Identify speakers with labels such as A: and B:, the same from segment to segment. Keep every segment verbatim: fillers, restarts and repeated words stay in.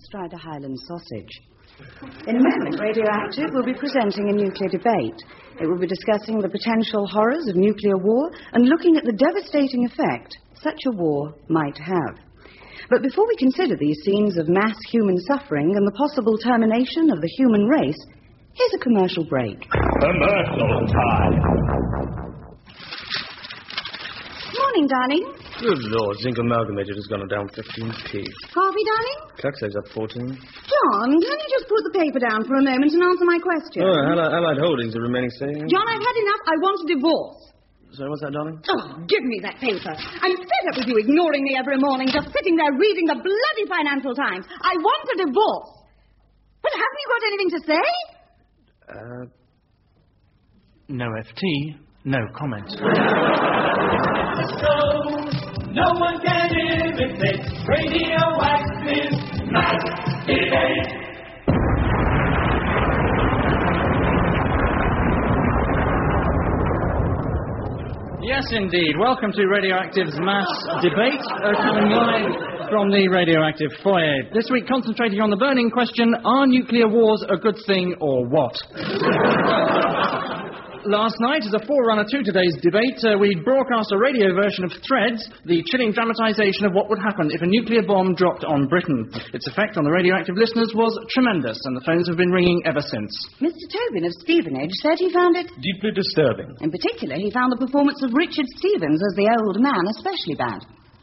A: tried a Highland sausage. In a moment, Radioactive will be presenting a nuclear debate. It will be discussing the potential horrors of nuclear war and looking at the devastating effect such a war might have. But before we consider these scenes of mass human suffering and the possible termination of the human race, here's a commercial break.
B: Commercial time.
A: Morning, darling.
C: Good Lord, zinc amalgamated has gone down fifteen p.
A: Coffee, darling?
C: Cuxa's up fourteen.
A: John, can you just put the paper down for a moment and answer my question?
C: Oh, Allied, Allied Holdings are remaining same.
A: John, I've had enough. I want a divorce.
C: Sorry, what's that, darling?
A: Oh, give me that paper. I'm fed up with you ignoring me every morning, just sitting there reading the bloody Financial Times. I want a divorce. But haven't you got anything to say?
C: Uh...
D: No F T, no comment.
B: So, no one can imitate Radioactive Mass Debate.
D: Yes, indeed. Welcome to Radioactive's Mass Debate, uh, coming live from the Radioactive Foyer. This week concentrating on the burning question, are nuclear wars a good thing or what? Last night, as a forerunner to today's debate, uh, we broadcast a radio version of Threads, the chilling dramatisation of what would happen if a nuclear bomb dropped on Britain. Its effect on the radioactive listeners was tremendous, and the phones have been ringing ever since.
A: Mister Tobin of Stevenage said he found it...
C: deeply disturbing.
A: In particular, he found the performance of Richard Stevens as the old man especially bad.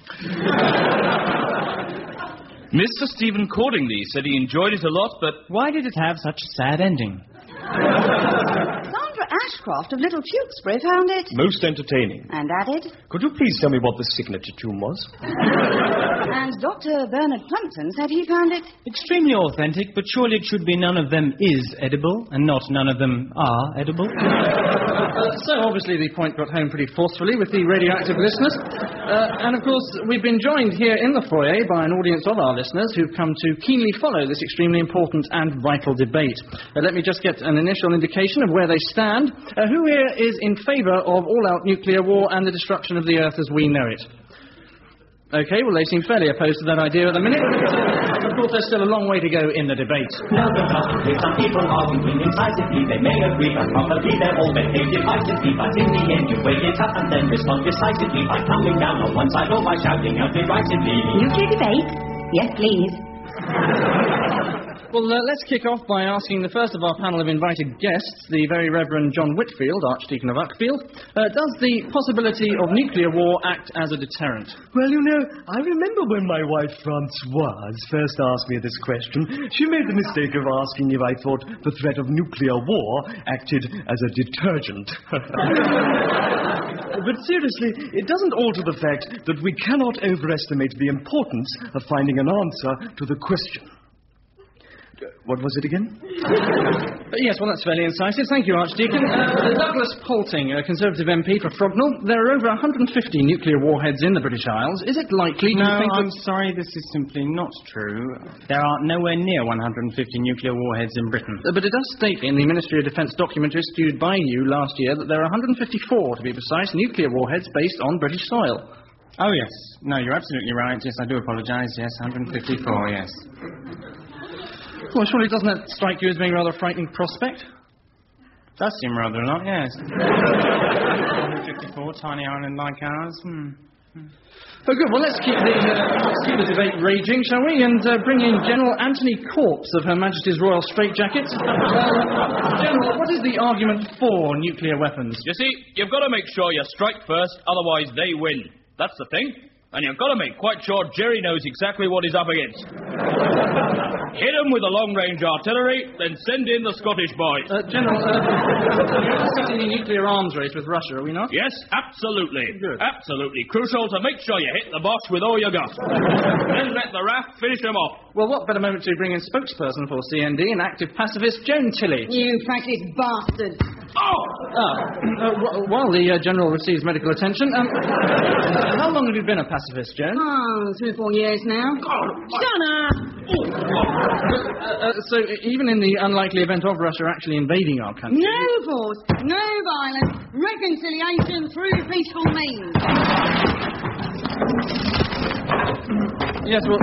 E: Mister Stephen Cordingley said he enjoyed it a lot, but...
D: why did it have such a sad ending?
A: Sandra Ashcroft of Little Tewkesbury found it...
C: most entertaining.
A: And added...
C: Could you please tell me what the signature tune was?
A: And Doctor Bernard Plumpton said he found it...
F: extremely authentic, but surely it should be none of them is edible, and not none of them are edible.
D: Uh, so, obviously, the point got home pretty forcefully with the radioactive listeners. Uh, and, of course, we've been joined here in the foyer by an audience of our listeners who've come to keenly follow this extremely important and vital debate. Uh, let me just get an initial indication of where they stand. Uh, who here is in favour of all-out nuclear war and the destruction of the Earth as we know it? OK, well, they seem fairly opposed to that idea at the minute. Of course, there's still a long way to go in the debate.
B: Now the possibly some people arguing incisively, they may agree, but probably they're all behave divisively. But in the end, you weigh it up and then respond decisively by coming down on one side or by shouting out derisively.
A: Nuclear debate? Yes, please.
D: Well, uh, let's kick off by asking the first of our panel of invited guests, the very Reverend John Whitfield, Archdeacon of Uckfield. Uh, does the possibility of nuclear war act as a deterrent?
G: Well, you know, I remember when my wife Francoise first asked me this question, she made the mistake of asking if I thought the threat of nuclear war acted as a detergent. But seriously, it doesn't alter the fact that we cannot overestimate the importance of finding an answer to the question. What was it again?
D: Uh, yes, well, that's fairly incisive. Thank you, Archdeacon. Uh, Douglas Polting, a Conservative M P for Frognall. There are over one hundred fifty nuclear warheads in the British Isles. Is it likely, do
F: no,
D: you think...
F: I'm
D: that...
F: sorry, this is simply not true. There are nowhere near one hundred fifty nuclear warheads in Britain.
D: Uh, but it does state in the Ministry of Defence document issued by you last year that there are one hundred fifty-four, to be precise, nuclear warheads based on British soil.
F: Oh, yes. No, you're absolutely right. Yes, I do apologise. Yes, one hundred fifty-four, yes.
D: Well, surely doesn't that strike you as being a rather frightening prospect?
F: Does seem rather a lot, yes. one hundred fifty-four, tiny island like ours. Hmm.
D: Oh, good. Well, let's keep the, uh, let's keep the debate raging, shall we? And uh, bring in General Anthony Corpse of Her Majesty's Royal Straitjacket. Uh, General, what is the argument for nuclear weapons?
E: You see, you've got to make sure you strike first, otherwise they win. That's the thing. And you've got to make quite sure Jerry knows exactly what he's up against. Hit him with the long-range artillery, then send in the Scottish boys.
D: Uh, General, uh, we're discussing the nuclear arms race with Russia, are we not?
E: Yes, absolutely.
D: Good.
E: Absolutely crucial to make sure you hit the boss with all your guts. Then let the R A F finish him off.
D: Well, what better moment to bring in spokesperson for C N D and active pacifist Joan Tilley?
A: You practiced bastard.
E: Oh!
D: Ah, uh, w- while the uh, General receives medical attention, um, how long have you been a pacifist, Joan?
A: Oh, three or four years now. Shut up!
D: Uh, uh, so, even in the unlikely event of Russia actually invading our country...
A: No force, no violence, reconciliation through peaceful means.
D: Yes, well,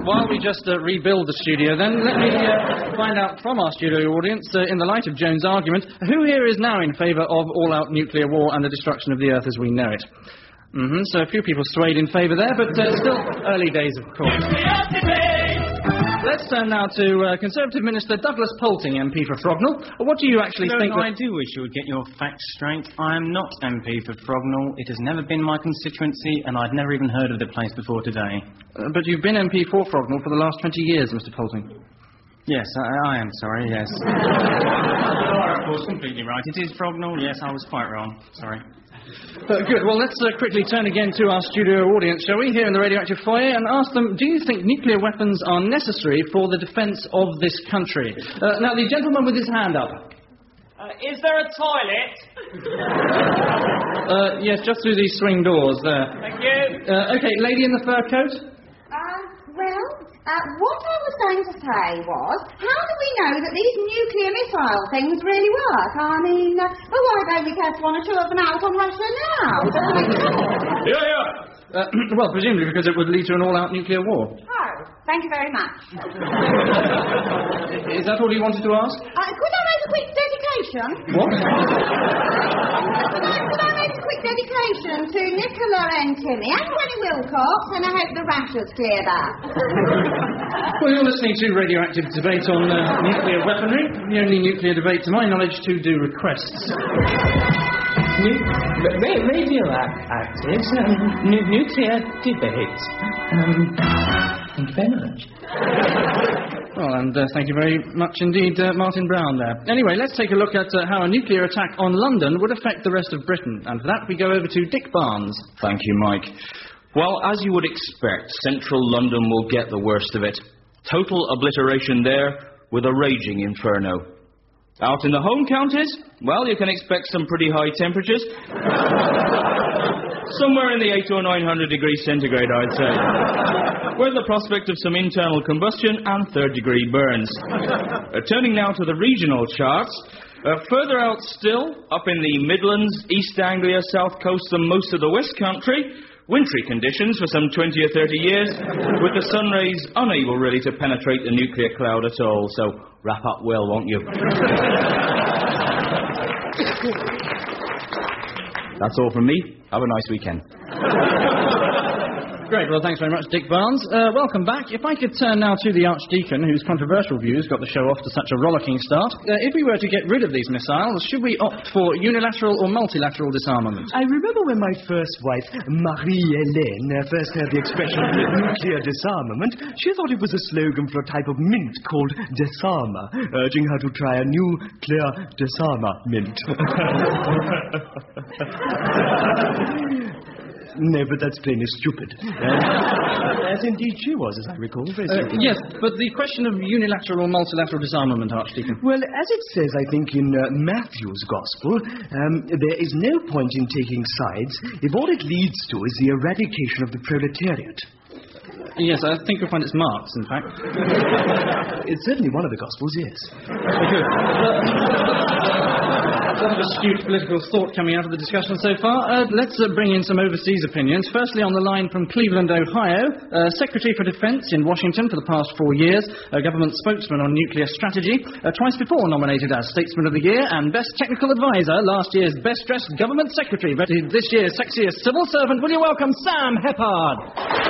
D: while we just uh, rebuild the studio, then let me uh, find out from our studio audience, uh, in the light of Joan's argument, who here is now in favour of all-out nuclear war and the destruction of the Earth as we know it. Mm-hmm, so a few people swayed in favour there, but uh, still early days, of course. Let's turn now to uh, Conservative Minister Douglas Poulting, M P for Frognall. What do you actually
F: no,
D: think...
F: No,
D: that...
F: I do wish you would get your facts straight. I am not M P for Frognall. It has never been my constituency, and I'd never even heard of the place before today.
D: Uh, but you've been M P for Frognall for the last twenty years, Mister Poulting.
F: Yes, I, I am sorry, yes. You are, of course, completely right. It is Frognall, yes, I was quite wrong. Sorry.
D: Uh, good. Well, let's uh, quickly turn again to our studio audience, shall we, here in the radioactive foyer, and ask them, do you think nuclear weapons are necessary for the defence of this country? Uh, now, the gentleman with his hand up.
H: Uh, is there a toilet?
D: uh, yes, just through these swing doors there.
H: Thank you.
D: Uh, OK, lady in the fur coat?
I: Uh, well, uh, what I was going to say was, how do we know that these nuclear missile things really work? I mean, uh, well, why don't we test one or two of them out on Russia now? Doesn't make sense.
E: Yeah, yeah.
D: Uh, well, presumably because it would lead to an all-out nuclear war.
I: Oh, thank you very much.
D: Is that all you wanted to ask?
I: Uh, could I make a quick dedication?
D: What?
I: Could I, could I make a quick dedication to Nicola and Timmy and Winnie Wilcox, and I hope the rash has cleared up.
D: Well, you're listening to Radioactive Debate on uh, nuclear weaponry, the only nuclear debate, to my knowledge, to do requests.
J: Nu- ra- radioactive um, nu- nuclear debate. Um, thank you very much.
D: Well, and uh, thank you very much indeed, uh, Martin Brown there. Anyway, let's take a look at uh, how a nuclear attack on London would affect the rest of Britain. And for that, we go over to Dick Barnes.
E: Thank you, Mike. Well, as you would expect, central London will get the worst of it. Total obliteration there with a raging inferno. Out in the home counties, well, you can expect some pretty high temperatures. Somewhere in the eight or nine hundred degrees centigrade, I'd say. With the prospect of some internal combustion and third-degree burns. Uh, turning now to the regional charts. Uh, further out still, up in the Midlands, East Anglia, South Coast and most of the West Country, wintry conditions for some twenty or thirty years, with the sun rays unable really to penetrate the nuclear cloud at all. So wrap up well, won't you? That's all from me. Have a nice weekend.
D: Great, well, thanks very much, Dick Barnes. Uh, welcome back. If I could turn now to the Archdeacon, whose controversial views got the show off to such a rollicking start. Uh, if we were to get rid of these missiles, should we opt for unilateral or multilateral disarmament?
G: I remember when my first wife, Marie-Hélène, uh, first heard the expression nuclear disarmament, she thought it was a slogan for a type of mint called Disarma, urging her to try a new clear Disarma mint. No, but that's plainly stupid. Uh, as indeed she was, as I recall. Very
D: uh, yes, but the question of unilateral or multilateral disarmament, Archdeacon.
G: Well, as it says, I think, in uh, Matthew's Gospel, um, there is no point in taking sides if all it leads to is the eradication of the proletariat.
D: Yes, I think you'll find it's Marx, in fact.
G: It's certainly one of the Gospels, yes.
D: Good. A lot of astute political thought coming out of the discussion so far. Uh, let's uh, bring in some overseas opinions. Firstly, on the line from Cleveland, Ohio, uh, Secretary for Defense in Washington for the past four years, a government spokesman on nuclear strategy, uh, twice before nominated as Statesman of the Year, and Best Technical Advisor, last year's Best Dressed Government Secretary, voted this year's Sexiest Civil Servant. Will you welcome Sam Heppard?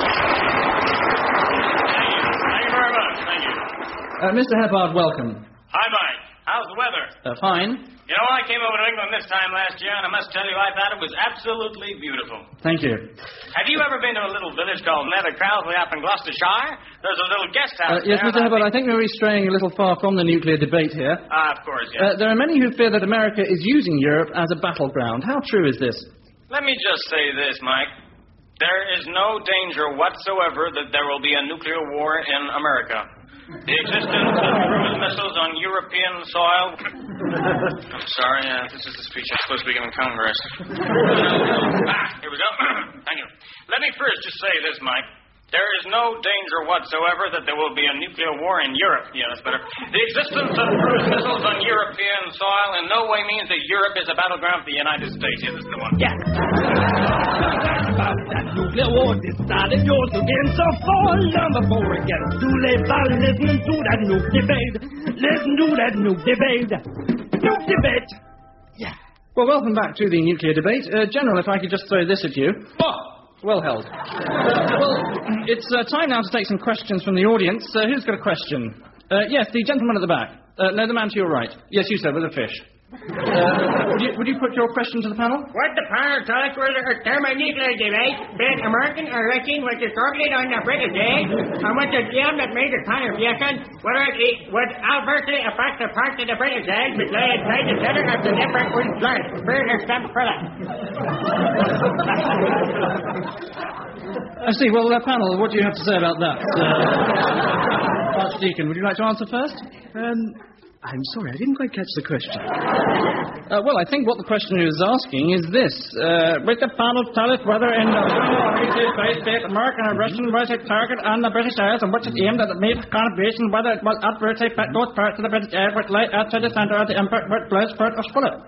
K: Thank you very much. Thank you.
D: Uh, Mister Heppard, welcome.
K: Hi, Mike. How's the weather?
D: Uh, fine.
K: You know, I came over to England this time last year, and I must tell you, I thought it was absolutely beautiful.
D: Thank you.
K: Have you ever been to a little village called Nether Crowley up in Gloucestershire? There's a little guest house
D: Uh, yes,
K: there.
D: Mister Heppard, I think we're straying a little far from the nuclear debate here.
K: Ah, of course,
D: Uh,
K: yeah.
D: there are many who fear that America is using Europe as a battleground. How true is this?
K: Let me just say this, Mike. There is no danger whatsoever that there will be a nuclear war in America. The existence of cruise missiles on European soil... I'm sorry, uh, this is the speech I'm supposed to be giving Congress. ah, here we go. Thank you. Let me first just say this, Mike. There is no danger whatsoever that there will be a nuclear war in Europe. Yeah, that's better. The existence of cruise missiles on European soil in no way means that Europe is a battleground for the United States. Yeah, this is the one.
J: Yeah. About that
L: nuclear war decided yours against a fall number four against too late by listening to that nuke debate. Listen to that nuke debate. Nuke debate. Yeah.
D: Well, welcome back to the nuclear debate. Uh, General, if I could just throw this at you.
E: Oh,
D: well held. Uh, well, it's uh, time now to take some questions from the audience. Uh, who's got a question? Uh, yes, the gentleman at the back. Uh, no, the man to your right. Yes, you, sir, with a fish. Uh, would, you, would you put your question to the panel?
M: What the panel tell us whether a thermonuclear debate between American or Russian was targeted on the British aid, and what the jam that made the contribution, whether it would adversely affect the parts of the British aid which lay inside the center of the different was blood. Further stamp for that.
D: I see. Well, uh, panel, what do you have to say about that? Uh, Archdeacon, would you like to answer first?
G: Um... I'm sorry, I didn't quite catch the question.
D: Uh, well, I think what the questioner is asking is this. Uh, would the panel tell us whether in the state American or Russian was a target on the British airs and which it aimed at the made contribution, whether it was adversely affect those parts of the British air which lay outside the centre of the empire, which blows first or split?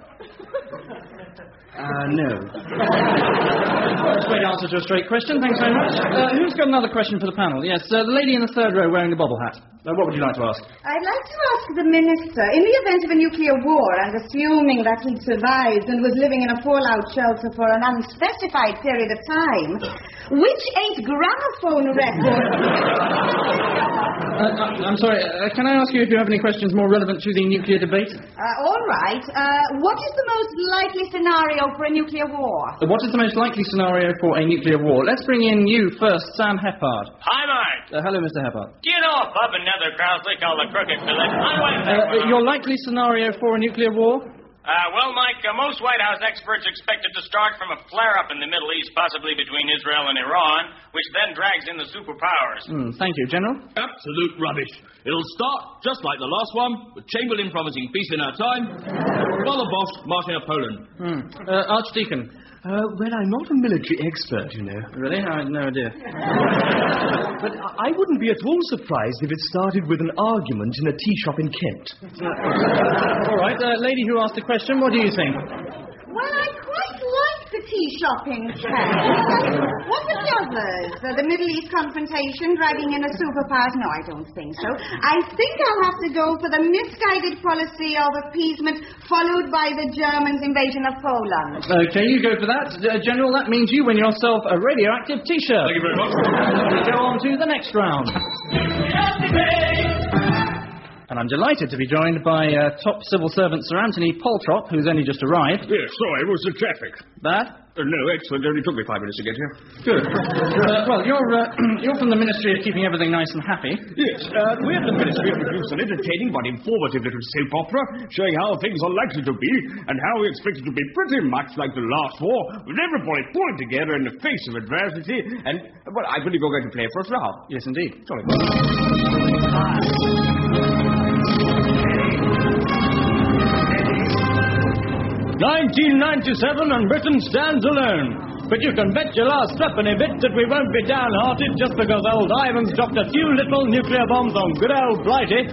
G: Uh, no.
D: Straight answer to a straight question, thanks very much. Uh, who's got another question for the panel? Yes, uh, the lady in the third row wearing the bobble hat. Uh, what would you like to ask?
I: I'd like to ask the Minister, in the event of a nuclear war, and assuming that he survived and was living in a fallout shelter for an unspecified period of time, which eight gramophone records...
D: uh, I'm sorry, uh, can I ask you if you have any questions more relevant to the nuclear debate?
I: Uh, all right. Uh, what is the most likely scenario for a nuclear war?
D: Uh, what is the most likely scenario for a nuclear war? Let's bring in you first, Sam Heppard.
K: Hi, Mike.
D: Uh, hello, Mister Heppard.
K: Do you know a pub in Nether Crowsley called the Crooked Village?
D: Uh, your likely scenario for a nuclear war?
K: Uh, well, Mike, uh, most White House experts expect it to start from a flare-up in the Middle East, possibly between Israel and Iran, which then drags in the superpowers.
D: Mm, thank you, General.
E: Absolute rubbish. It'll start just like the last one, with Chamberlain promising peace in our time, while the boss marching up Poland.
D: Mm. Uh, Archdeacon.
G: Uh, well, I'm not a military expert, you know.
D: Really? I had no idea.
G: But I wouldn't be at all surprised if it started with an argument in a tea shop in Kent.
D: All right, uh, lady who asked the question, what do you think?
I: Well, I quite like the tea shop in Kent. What are the others? Uh, the Middle East confrontation, dragging in a superpowers? No, I don't think so. I think I'll have to go for the misguided policy of appeasement followed by the Germans' invasion of Poland.
D: Okay, you go for that. Uh, General, that means you win yourself a radioactive T-shirt.
E: Thank you very much.
D: We go on to the next round. And I'm delighted to be joined by uh, top civil servant Sir Anthony Poltrop, who's only just arrived.
C: Yes, sorry, it was the traffic.
D: Bad?
C: Uh, no, excellent. It only took me five minutes to get here.
D: Good. Uh, well, you're uh, you're from the Ministry of Keeping Everything Nice and Happy.
C: Yes, uh, we at the Ministry have produced an entertaining but informative little soap opera showing how things are likely to be and how we expect it to be pretty much like the last war, with everybody pulling together in the face of adversity. And, well, I believe you're going to play for us now.
D: Yes, indeed.
C: Sorry.
L: nineteen ninety-seven and Britain stands alone. But you can bet your last threepenny bit that we won't be downhearted just because old Ivan's dropped a few little nuclear bombs on good old Blighty.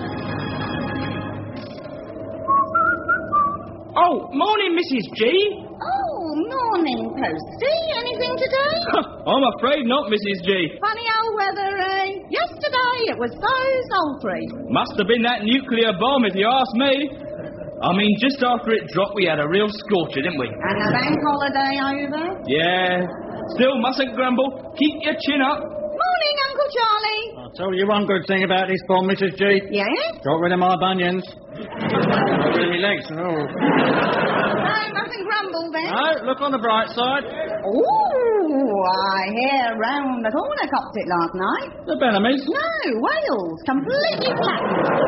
L: Oh, morning, Missus G.
I: Oh, morning, Posty. Anything today?
E: I'm afraid not, Missus G.
I: Funny old weather, eh? Yesterday it was so sultry.
E: Must have been that nuclear bomb, if you ask me. I mean, just after it dropped, we had a real scorcher, didn't we?
I: And a bank holiday over?
E: Yeah. Still, mustn't grumble. Keep your chin up.
I: Morning, Uncle Charlie.
D: I'll tell you one good thing about this bomb, Missus G.
I: Yes?
D: Got rid of my bunions. Got rid of my legs. Oh.
I: No, mustn't grumble then.
D: No, look on the bright side.
I: Ooh, I hear round the corner copped it last night.
D: The Benhamys?
I: No, Wales. Completely flat.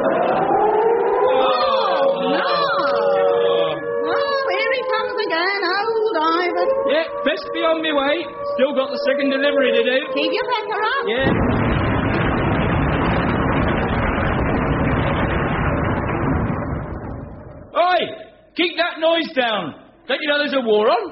E: Oh,
I: no. Oh, here he comes again, old Ivan.
E: Yeah, best be on my way. Still got the second delivery to do.
I: Keep your pecker up.
E: Yeah. Oi! Keep that noise down. Don't you know there's a war on?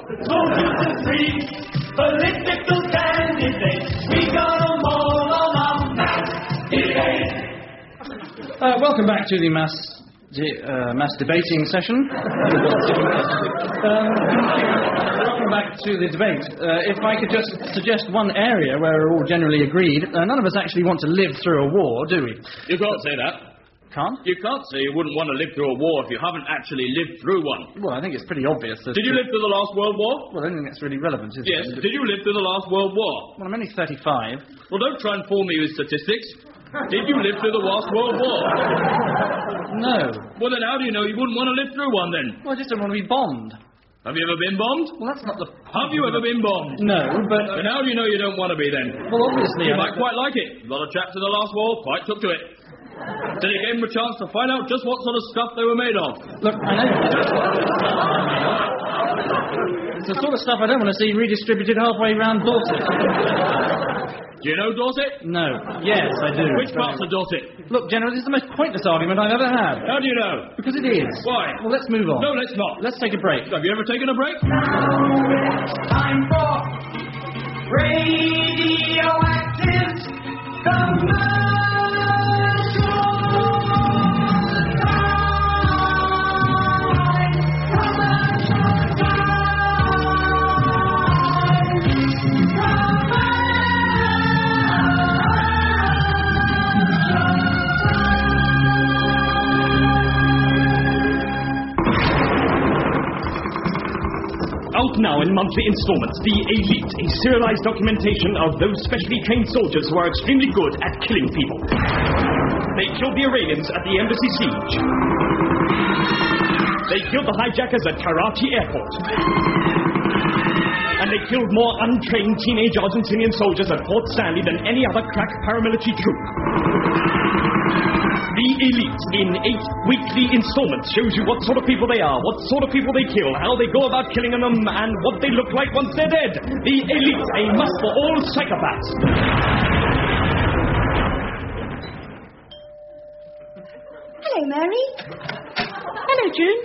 L: Political candidates, we got them all on our mass debate.
D: Uh, welcome back to the mass the uh, mass debating session. um, welcome back to the debate. Uh, if I could just suggest one area where we're all generally agreed, uh, none of us actually want to live through a war, do we?
E: You can't say that.
D: Can't?
E: You can't say you wouldn't want to live through a war if you haven't actually lived through one.
D: Well, I think it's pretty obvious.
E: Did you live through the last World War?
D: Well, I don't think that's really relevant, is
E: yes.
D: it?
E: Did you live through the last World War?
D: Well, I'm only thirty-five.
E: Well, don't try and fool me with statistics. Did you live through the last World War?
D: No.
E: Well, then how do you know you wouldn't want to live through one, then?
D: Well, I just don't want to be bombed.
E: Have you ever been bombed?
D: Well, that's not the...
E: Have you ever been bombed?
D: No, but...
E: Then how do you know you don't want to be, then?
D: Well, obviously...
E: You
D: I
E: might quite like it. A lot of chaps in the last war quite took to it. Then it gave them a chance to find out just what sort of stuff they were made of.
D: Look, I know... It's the sort of stuff I don't want to see redistributed halfway round Dorset.
E: Do you know Dorset?
D: No. Yes, I do.
E: Which parts of Dorset?
D: Look, General, this is the most pointless argument I've ever had.
E: How do you know?
D: Because it is.
E: Why?
D: Well, let's move on.
E: No, let's not.
D: Let's take a break.
E: Have you ever taken a break?
B: Time for Radioactive Commercial
G: Out now in monthly installments, The Elite, a serialized documentation of those specially trained soldiers who are extremely good at killing people. They killed the Iranians at the embassy siege. They killed the hijackers at Karachi airport. And they killed more untrained teenage Argentinian soldiers at Port Stanley than any other crack paramilitary troop. The Elite, in eight weekly installments, shows you what sort of people they are, what sort of people they kill, how they go about killing them, and what they look like once they're dead. The Elite, a must for all psychopaths.
A: Hello, Mary.
N: Hello, June.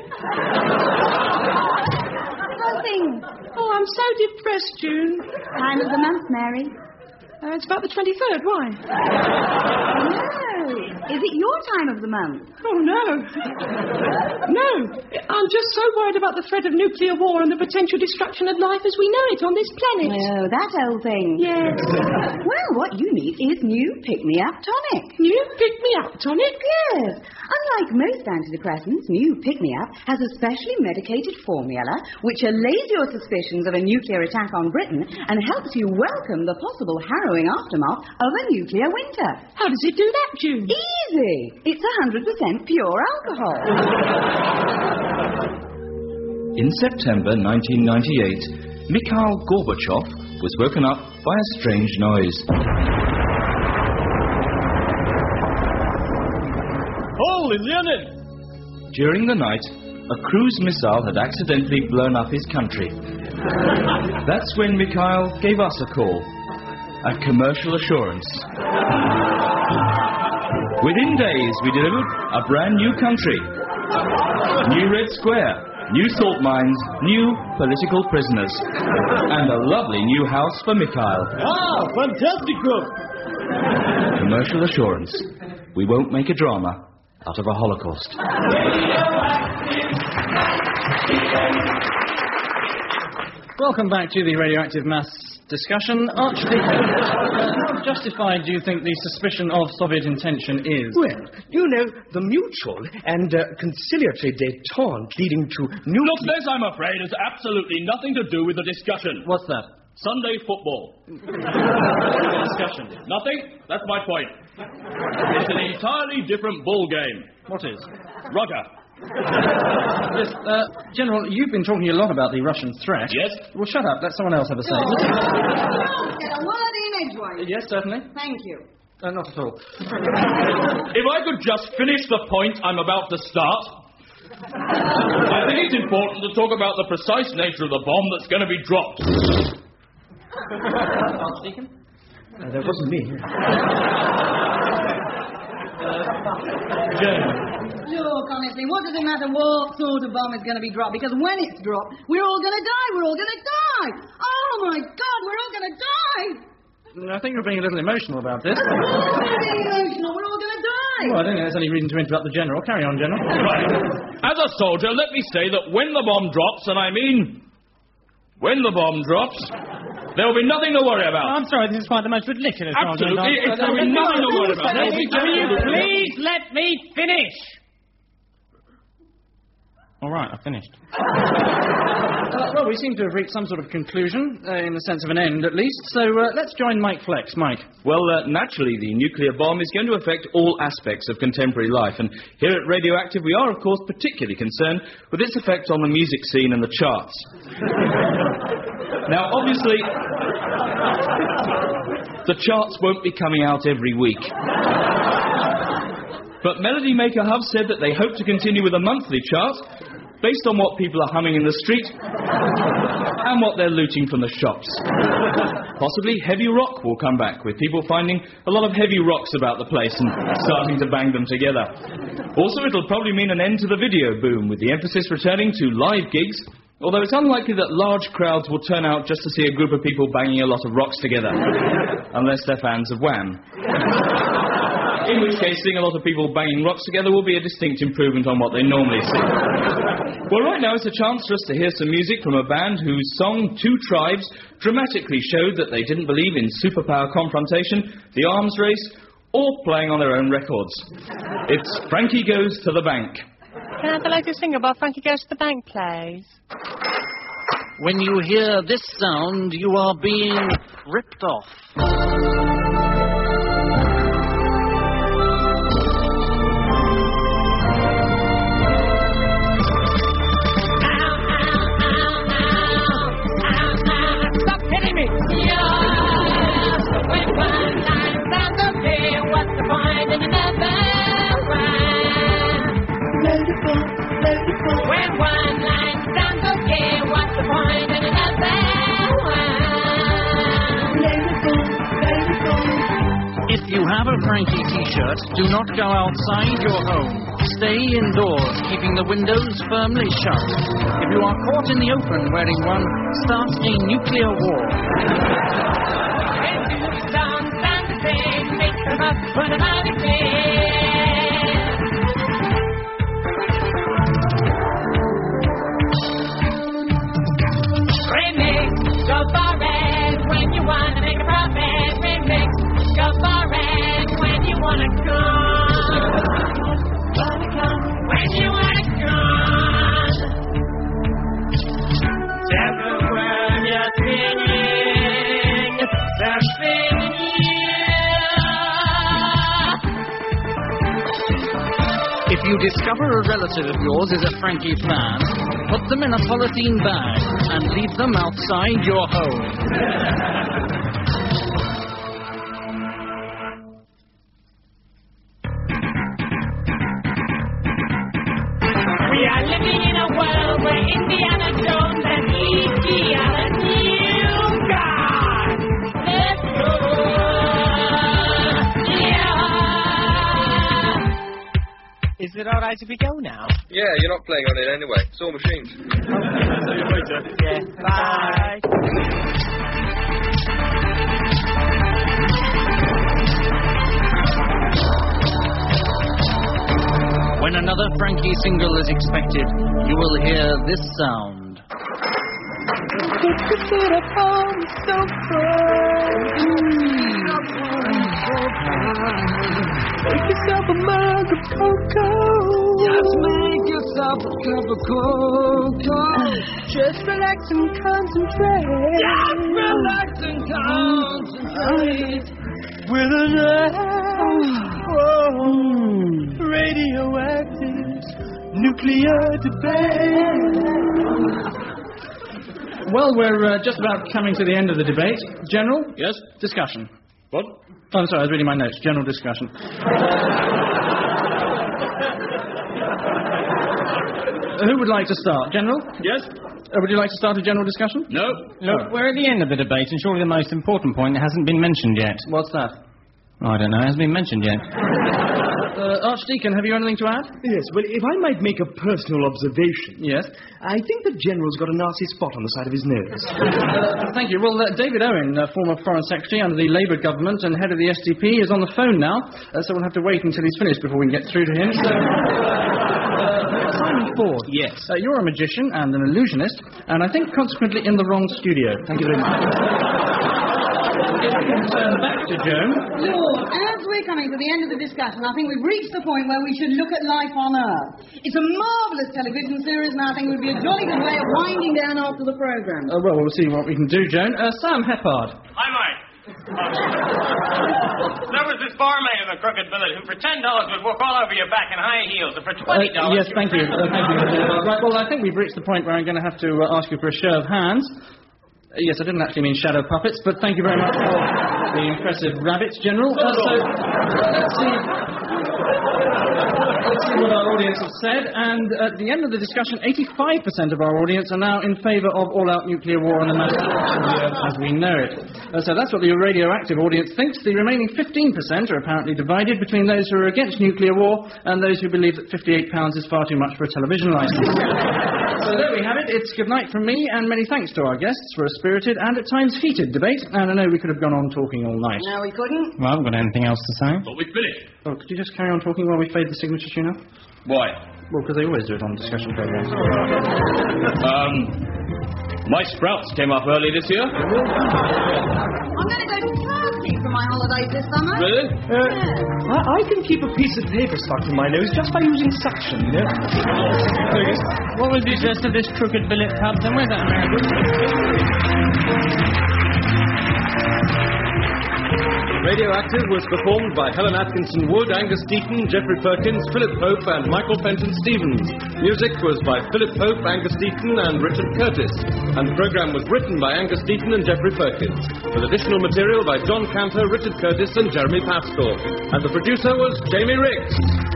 A: How's things?
N: Oh, I'm so depressed, June.
A: Time of the month, Mary.
N: Uh, it's about the twenty-third. Why?
A: No. Is it your time of the month?
N: Oh, no. No. I'm just so worried about the threat of nuclear war and the potential destruction of life as we know it on this planet.
A: Oh, that old thing.
N: Yes.
A: Well, what you need is new pick-me-up tonic.
N: New pick-me-up tonic?
A: Yes. Unlike most antidepressants, new pick-me-up has a specially medicated formula which allays your suspicions of a nuclear attack on Britain and helps you welcome the possible harrowing aftermath of a nuclear winter.
N: How does it do that, June?
A: Easy. It's one hundred percent pure alcohol.
O: In September nineteen ninety-eight, Mikhail Gorbachev was woken up by a strange noise.
E: Hole in the onion!
O: During the night, a cruise missile had accidentally blown up his country. That's when Mikhail gave us a call. A commercial assurance. Within days, we delivered a brand new country. New Red Square, new salt mines, new political prisoners, and a lovely new house for Mikhail.
L: Ah, fantastico!
O: Commercial assurance. We won't make a drama out of a Holocaust.
D: Welcome back to the radioactive mass discussion. Archdeacon, how justified do you think the suspicion of Soviet intention is?
G: Well, you know, the mutual and uh, conciliatory détente leading to new...
E: Look, this, I'm afraid, has absolutely nothing to do with the discussion.
D: What's that?
E: Sunday football.
D: Discussion.
E: Nothing? That's my point. It's an entirely different ball game.
D: What is?
E: Rugger.
D: Yes, uh, General, you've been talking a lot about the Russian threat.
E: Yes?
D: Well, shut up. Let someone else have a say.
A: Get a word in edgeways.
D: Yes, certainly.
A: Thank you.
D: Uh, not at all.
E: If I could just finish the point I'm about to start. I think it's important to talk about the precise nature of the bomb that's going to be dropped.
D: Archdeacon?
G: Uh, that wasn't me.
A: Look, honestly, what does it matter what sort of bomb is going to be dropped? Because when it's dropped, we're all going to die. We're all going to die. Oh, my God, we're all going to die.
D: I think you're being a little emotional about this.
A: We're all going to die.
D: Well, I don't think there's any reason to interrupt the General. Carry on, General.
E: Right. As a soldier, let me say that when the bomb drops, and I mean when the bomb drops, there will be nothing to worry about.
M: I'm sorry, this is quite the most ridiculous
E: Absolutely.
M: argument.
E: There will be nothing to worry about.
M: Will you please let me finish? All right, I've finished.
D: Uh, well, we seem to have reached some sort of conclusion, uh, in the sense of an end at least, so uh, let's join Mike Flex. Mike.
O: Well, uh, naturally, the nuclear bomb is going to affect all aspects of contemporary life, and here at Radioactive we are, of course, particularly concerned with its effect on the music scene and the charts. Now, obviously, the charts won't be coming out every week. But Melody Maker have said that they hope to continue with a monthly chart based on what people are humming in the street and what they're looting from the shops. Possibly heavy rock will come back, with people finding a lot of heavy rocks about the place and starting to bang them together. Also, it'll probably mean an end to the video boom, with the emphasis returning to live gigs, although it's unlikely that large crowds will turn out just to see a group of people banging a lot of rocks together, unless they're fans of Wham. In which case, seeing a lot of people banging rocks together will be a distinct improvement on what they normally see. Well, right now it's a chance for us to hear some music from a band whose song, Two Tribes, dramatically showed that they didn't believe in superpower confrontation, the arms race, or playing on their own records. It's Frankie Goes to the Bank.
P: Can I have the latest single about Frankie Goes to the Bank, please?
Q: When you hear this sound, you are being ripped off.
P: When one line sounds okay, what's the point in another one?
Q: If you have a Frankie t-shirt, do not go outside your home. Stay indoors, keeping the windows firmly shut. If you are caught in the open wearing one, start a nuclear war.
P: When two songs sound the same, mix them up, put them out again. Go for it when you want to make a profit. Remix. Go for it when you want to come. When you want to come. Tell the world you're singing. They're singing
Q: you. If you discover a relative of yours is a Frankie fan, put them in a polythene bag and leave them outside your home.
P: We are living in a world where Indiana Jones and E T are the new gods. Let's go. Yeah.
M: Is it all right if we go now?
R: Yeah, you're not playing on it anyway. It's all machines.
M: See you later. Yeah. Bye.
Q: When another Frankie single is expected, you will hear this sound.
P: Make yourself a mug of cocoa. Just make yourself a cup of cocoa. Just relax and concentrate. Just relax and concentrate. With an oh, radioactive nuclear debate.
D: Well, we're uh, just about coming to the end of the debate. General?
E: Yes?
D: Discussion.
E: What?
D: Oh, I'm sorry, I was reading my notes. General discussion. Who would like to start? General?
E: Yes?
D: Uh, would you like to start a general discussion?
E: No.
F: Look,
D: Oh.
F: we're at the end of the debate, and surely the most important point hasn't been mentioned yet.
D: What's that?
F: I don't know, it hasn't been mentioned yet.
D: Uh, Archdeacon, have you anything to add?
G: Yes, well, if I might make a personal observation.
D: Yes?
G: I think the General's got a nasty spot on the side of his nose.
D: uh, thank you. Well, uh, David Owen, uh, former Foreign Secretary under the Labour government and head of the S D P, is on the phone now, uh, so we'll have to wait until he's finished before we can get through to him. So, uh, Simon Ford.
F: Yes.
D: Uh, you're a magician and an illusionist, and I think consequently in the wrong studio. Thank you very much. If we can turn back to Joan.
I: Lord, as we're coming to the end of the discussion, I think we've reached the point where we should look at life on Earth. It's a marvellous television series, and I think it would be a jolly good way of winding down after the programme.
D: Uh, well, we'll see what we can do, Joan. Uh, Sam Heppard.
K: Hi, Mike. There was this barmaid in the Crooked Billet who for ten dollars would walk all over your back in high heels, and for twenty dollars...
D: Uh, yes, thank you. Uh, thank you. Uh, right, well, I think we've reached the point where I'm going to have to uh, ask you for a show of hands. Uh, yes, I didn't actually mean shadow puppets, but thank you very much for the impressive rabbits, General. Uh, so, uh, let's see... Let's see what our audience have said, and at the end of the discussion, eighty-five percent of our audience are now in favour of all-out nuclear war on the mass as we know it. Uh, so that's what the radioactive audience thinks. The remaining fifteen percent are apparently divided between those who are against nuclear war and those who believe that fifty-eight pounds is far too much for a television licence. So there we have it. It's good night from me, and many thanks to our guests for a spirited and at times heated debate. And I know we could have gone on talking all night.
I: No, we couldn't.
F: Well, I haven't got anything else to say.
E: But we finished.
D: Oh, could you just carry on talking while we fade the signature tune up?
E: Why?
D: Well, because they always do it on discussion programmes.
E: Um, my sprouts came up early this year.
I: I'm going to go to Turkey for my holidays this summer.
E: Really?
G: Uh, I, I can keep a piece of paper stuck in my nose just by using suction, you know?
F: What was the gist of this Crooked Billet pub then? Where's that American?
S: Radioactive was performed by Helen Atkinson Wood, Angus Deaton, Geoffrey Perkins, Philip Pope and Michael Fenton Stevens. Music was by Philip Pope, Angus Deaton and Richard Curtis. And the programme was written by Angus Deaton and Geoffrey Perkins, with additional material by John Cantor, Richard Curtis and Jeremy Pastor. And the producer was Jamie Riggs.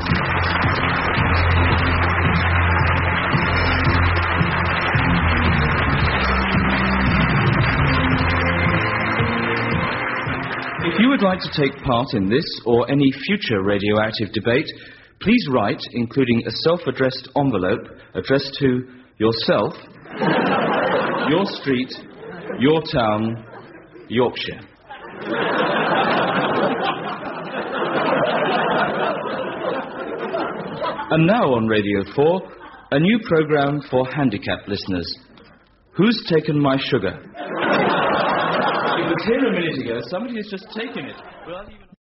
O: If you would like to take part in this or any future radioactive debate, please write, including a self-addressed envelope addressed to yourself, your street, your town, Yorkshire. And now on Radio four, a new programme for handicapped listeners. Who's Taken My Sugar? It was here a minute ago. Somebody has just taken it. Well, even